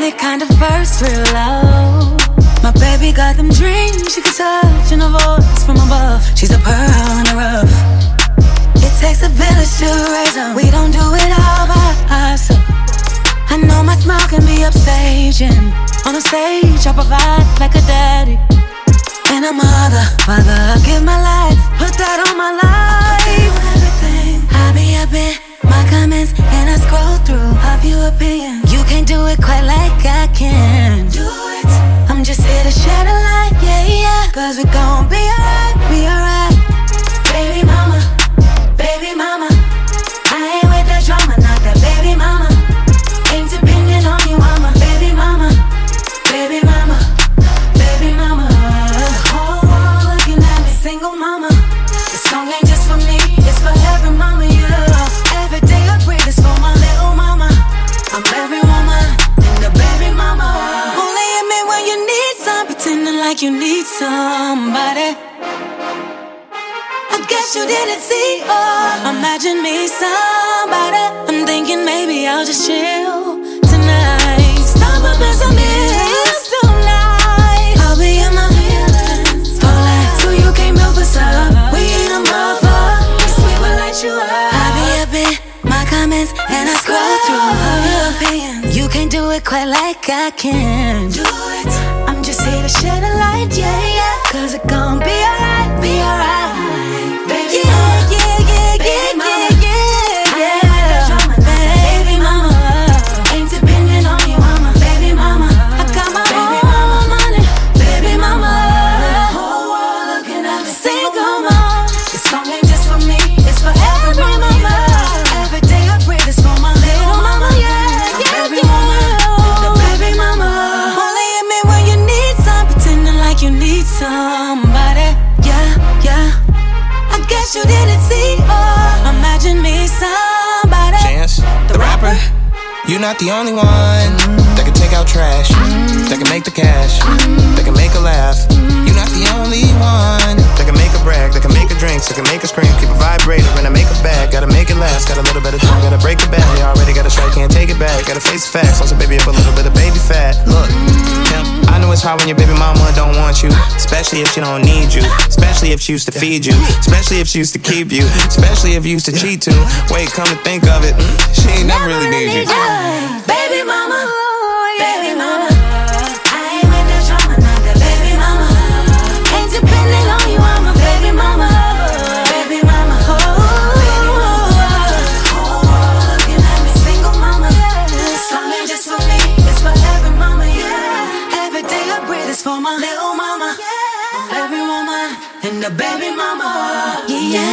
it kind of first real low. My baby got them dreams she can touch and a voice from above. She's a pearl in the rough. It takes a village to raise her. We don't do it all by ourselves. I know my smile can be upstaging. On the stage I provide like a daddy and a mother, father. I give my life, put that on my life. Everything I be up in my comments and I scroll through a few opinions. You can't do it quite like I can do it. I'm just here to shed a light, yeah, yeah. Cause we gon' be alright, be alright. Baby mama, baby mama, I ain't with that drama, not that baby mama. Ain't depending on you, I'm a baby mama, baby mama, baby mama. The whole world looking at me, single mama. This song ain't just for me, it's for every mama, yeah. Every day I pray this for my little mama. I'm every woman and the baby mama. Only admit when you need some, pretending like you need somebody. I guess you didn't see, oh, imagine me somebody. I'm thinking maybe I'll just chill tonight. Stop up and some hills tonight. I'll be in my feelings for life. So you came over, sir. We ain't a mother. We will light you up. I'll be up in my comments and I scroll through her opinions. You can't do it quite like I can do it. I'm just here to shed a light, yeah, yeah. Cause it gon' be alright, be alright. Baby mama, yeah, yeah, yeah, yeah, yeah, yeah. Baby mama, ain't depending on you, I'm a baby mama. I got my own money, baby mama. The whole world looking at me, single mom. This song ain't just for me, it's for every mama. Every day I pray this for my little mama, yeah, yeah, every woman, the baby mama. Only admit when you need some, pretending like you need somebody, yeah, yeah. I guess you didn't see, oh, imagine me somebody. Chance, the rapper, you're not the only one that can take out trash, that can make the cash, that can make a laugh. You're not the only one that can make a brag, that can make a drink, that can make a scream, keep a vibrator when I make a bag. Gotta make it last, got a little bit of time, gotta break the bag. You already got a strike, can't take it back. Gotta face the facts, also baby up a little bit of baby fat. Look, I know it's hard when your baby mama don't want you, especially if she don't need you, especially if she used to feed you, especially if she used to keep you, especially if you used to cheat too. Wait, come to think of it, she ain't never really need you. Baby mama, baby mama, I ain't with that drama, not that baby mama. Ain't depending on you, I'm a baby mama, baby mama. Baby mama, whole world looking at me, single mama. This song ain't just for me, it's for every mama, yeah. Every day I breathe is for my little mama, every woman and the baby mama, yeah.